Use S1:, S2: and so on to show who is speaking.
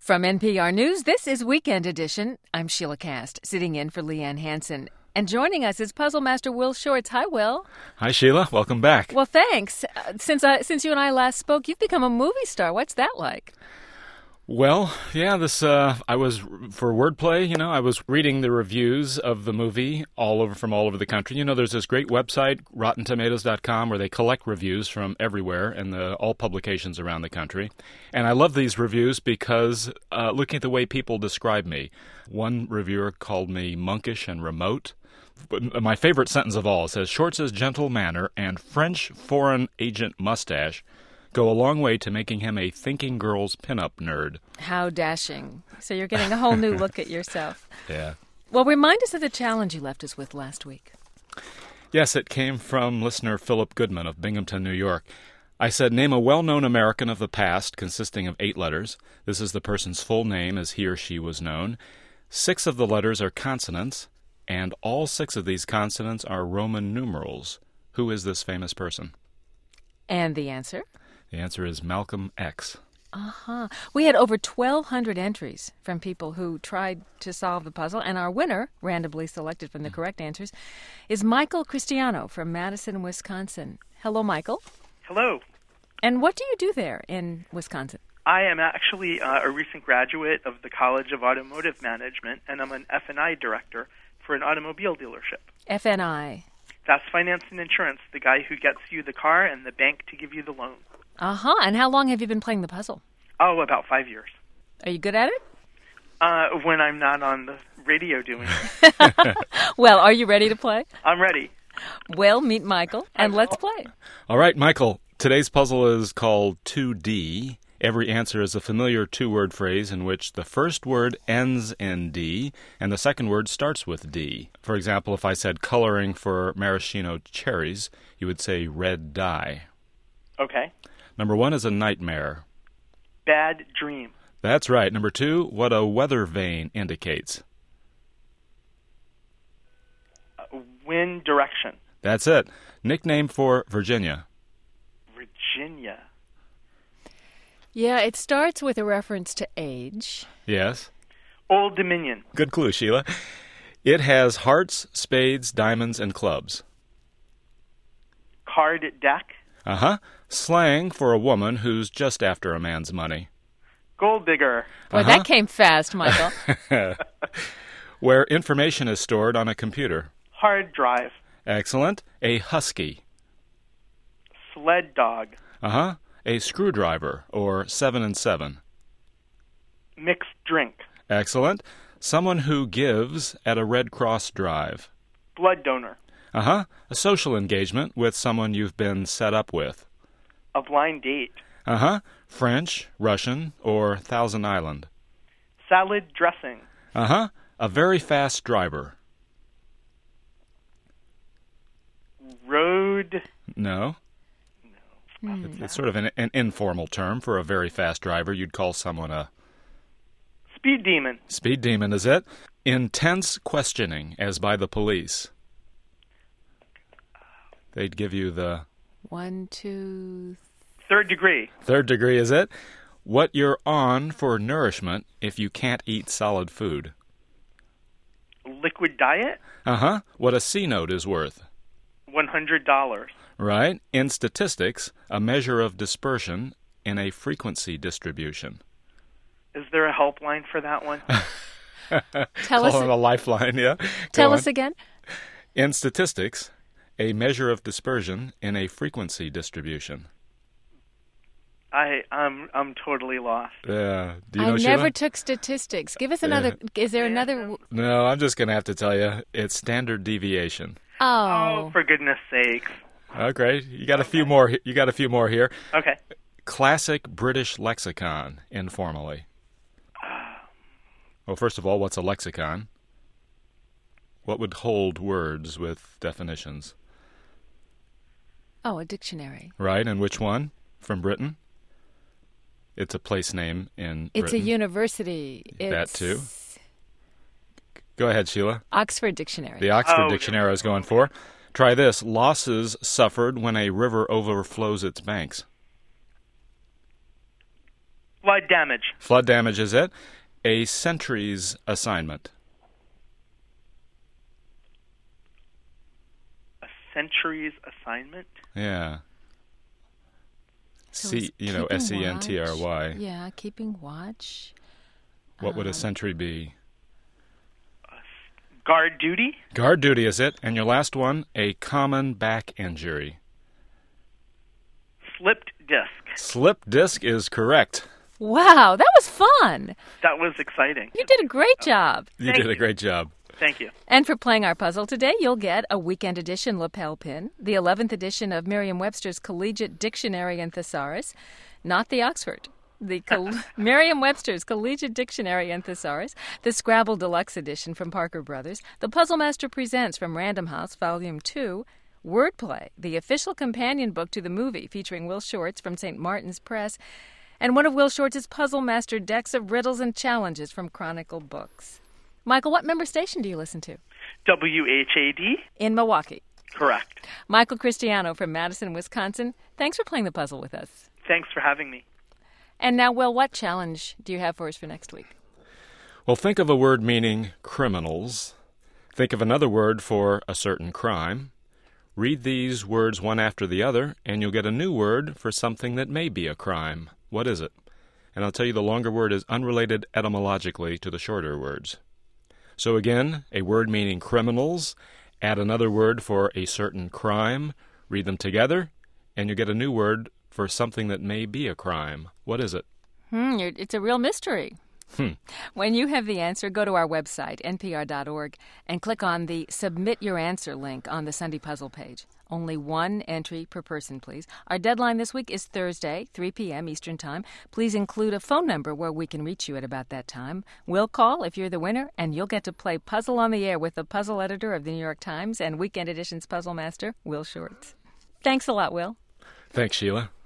S1: From NPR News, this is Weekend Edition. I'm Sheila Cast, sitting in for Leanne Hansen. And joining us is Puzzle Master Will Shortz. Hi, Will.
S2: Hi, Sheila. Welcome back.
S1: Well, thanks. Since you and I last spoke, you've become a movie star. What's that like?
S2: Well, yeah, I was, for wordplay, I was reading the reviews of the movie from all over the country. There's this great website, RottenTomatoes.com, where they collect reviews from everywhere and all publications around the country. And I love these reviews because looking at the way people describe me, one reviewer called me monkish and remote. But my favorite sentence of all says, Shortz's gentle manner and French foreign agent mustache go a long way to making him a thinking girl's pinup nerd.
S1: How dashing. So you're getting a whole new look at yourself.
S2: Yeah.
S1: Well, remind us of the challenge you left us with last week.
S2: Yes, it came from listener Philip Goodman of Binghamton, New York. I said, name a well-known American of the past consisting of 8 letters. This is the person's full name as he or she was known. 6 of the letters are consonants, and all 6 of these consonants are Roman numerals. Who is this famous person?
S1: And the answer?
S2: The answer is Malcolm X.
S1: Uh-huh. We had over 1,200 entries from people who tried to solve the puzzle, and our winner, randomly selected from the correct answers, is Michael Cristiano from Madison, Wisconsin. Hello, Michael.
S3: Hello.
S1: And what do you do there in Wisconsin?
S3: I am actually a recent graduate of the College of Automotive Management, and I'm an F&I director for an automobile dealership.
S1: F&I.
S3: That's finance and insurance, the guy who gets you the car and the bank to give you the loan.
S1: Uh-huh. And how long have you been playing the puzzle?
S3: Oh, about 5 years.
S1: Are you good at it?
S3: When I'm not on the radio doing it.
S1: Well, are you ready to play?
S3: I'm ready.
S1: Well, meet Michael, and let's play.
S2: All right, Michael. Today's puzzle is called 2D. Every answer is a familiar 2-word phrase in which the first word ends in D and the second word starts with D. For example, if I said coloring for maraschino cherries, you would say red dye.
S3: Okay.
S2: Number 1 is a nightmare.
S3: Bad dream.
S2: That's right. Number 2, what a weather vane indicates.
S3: Wind direction.
S2: That's it. Nickname for Virginia.
S3: Virginia.
S1: Yeah, it starts with a reference to age.
S2: Yes.
S3: Old Dominion.
S2: Good clue, Sheila. It has hearts, spades, diamonds, and clubs.
S3: Card deck.
S2: Uh-huh. Slang for a woman who's just after a man's money.
S3: Gold digger.
S1: Boy, that came fast, Michael.
S2: Where information is stored on a computer.
S3: Hard drive.
S2: Excellent. A husky.
S3: Sled dog.
S2: Uh-huh. A screwdriver, or 7 and 7.
S3: Mixed drink.
S2: Excellent. Someone who gives at a Red Cross drive.
S3: Blood donor.
S2: Uh-huh. A social engagement with someone you've been set up with.
S3: A blind date.
S2: Uh-huh. French, Russian, or Thousand Island.
S3: Salad dressing.
S2: Uh-huh. A very fast driver.
S3: Road.
S2: No. It's sort of an informal term for a very fast driver. You'd call someone a...
S3: Speed demon.
S2: Speed demon, is it? Intense questioning, as by the police. They'd give you the...
S1: 1, 2...
S3: Third degree.
S2: Third degree, is it? What you're on for nourishment if you can't eat solid food.
S3: Liquid diet.
S2: Uh-huh. What a C note is worth.
S3: $100.
S2: Right. In statistics, a measure of dispersion in a frequency distribution.
S3: Is there a helpline for that one?
S1: Tell us
S2: a lifeline, yeah.
S1: Tell us again.
S2: In statistics, a measure of dispersion in a frequency distribution.
S3: I'm totally lost.
S2: Yeah. Do you know,
S1: I
S2: Sheila?
S1: never took statistics. Give us another. Is there another?
S2: No, I'm just going to have to tell you. It's standard deviation.
S1: Oh,
S3: for goodness sakes.
S2: Okay, you got a few more. You got a few more here.
S3: Okay.
S2: Classic British lexicon, informally. Well, first of all, what's a lexicon? What would hold words with definitions?
S1: Oh, a dictionary.
S2: Right, and which one? From Britain? It's a place name in
S1: It's
S2: Britain.
S1: a university.
S2: That too. Go ahead, Sheila.
S1: Oxford Dictionary.
S2: The Oxford Dictionary I was going for. Try this. Losses suffered when a river overflows its banks.
S3: Flood damage.
S2: Flood damage is it. A sentry's assignment.
S3: A century's assignment.
S2: Yeah.
S1: So it's keeping
S2: S-E-N-T-R-Y.
S1: Yeah, keeping watch.
S2: What would a sentry be?
S3: Guard duty.
S2: Guard duty is it. And your last one, a common back injury.
S3: Slipped disc.
S2: Slipped disc is correct.
S1: Wow, that was fun.
S3: That was exciting.
S1: You did a great job.
S2: You did a great job.
S3: Thank you.
S1: And for playing our puzzle today, you'll get a weekend edition lapel pin, the 11th edition of Merriam-Webster's Collegiate Dictionary and Thesaurus, not the Oxford, the Merriam-Webster's Collegiate Dictionary and Thesaurus, the Scrabble Deluxe Edition from Parker Brothers, the Puzzle Master Presents from Random House, Volume 2, Wordplay, the official companion book to the movie featuring Will Shortz from St. Martin's Press, and one of Will Shortz's Puzzle Master decks of riddles and challenges from Chronicle Books. Michael, what member station do you listen to?
S3: WHAD.
S1: In Milwaukee.
S3: Correct.
S1: Michael Cristiano from Madison, Wisconsin. Thanks for playing the puzzle with us.
S3: Thanks for having me.
S1: And now, Will, what challenge do you have for us for next week?
S2: Well, think of a word meaning criminals. Think of another word for a certain crime. Read these words one after the other, and you'll get a new word for something that may be a crime. What is it? And I'll tell you the longer word is unrelated etymologically to the shorter words. So again, a word meaning criminals, add another word for a certain crime, read them together, and you get a new word for something that may be a crime. What is it?
S1: It's a real mystery. When you have the answer, go to our website, npr.org, and click on the Submit Your Answer link on the Sunday Puzzle page. Only one entry per person, please. Our deadline this week is Thursday, 3 p.m. Eastern Time. Please include a phone number where we can reach you at about that time. We'll call if you're the winner, and you'll get to play Puzzle on the Air with the puzzle editor of the New York Times and Weekend Edition's puzzle master, Will Shortz. Thanks a lot, Will.
S2: Thanks, Sheila.